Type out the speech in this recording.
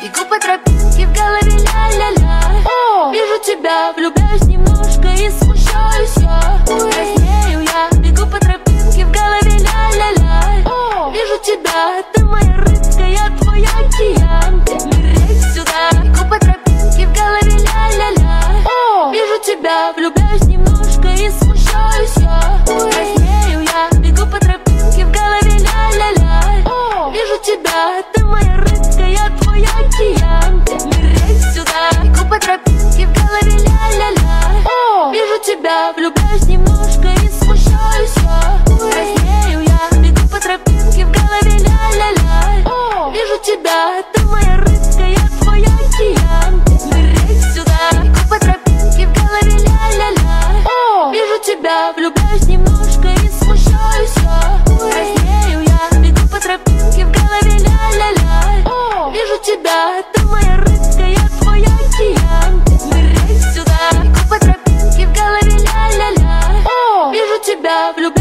Бегу по тропинке, в голове ля-ля-ля. Вижу тебя, влюбляюсь немножко и смущаюсь я. Краснею я, бегу по тропинке, в голове ля-ля-ля. Вижу тебя, ты моя рыбка, я твой океан. Ныряй сюда, бегу по тропинке, в голове ля-ля-ля. Вижу тебя, влюбляюсь немножко и смущаюсь я. Краснею я, бегу по тропинке, в голове ля-ля-ля. Вижу тебя, ты моя рыбка, я твой океан. Ныряй сюда, бегу по тропинке, в голове ля-ля-ля. Вижу тебя, влюбляюсь немножко и смущаюсь я. Краснею я, бегу по тропинке, в голове ля-ля-ля. Вижу тебя, ты моя рыбка, я твой океан. Ныряй сюда, бегу по тропинке, в голове ля-ля-ля. Вижу тебя, влюбляюсь немножко и смущаюсь я. Краснею я, бегу по тропинке, в голове ля-ля-ля. Вижу тебя, ты моя рыбка, я твой океан. Ныряй сюда, бегу по тропинке, в голове ля-ля-ля. Вижу тебя, влюбляюсь.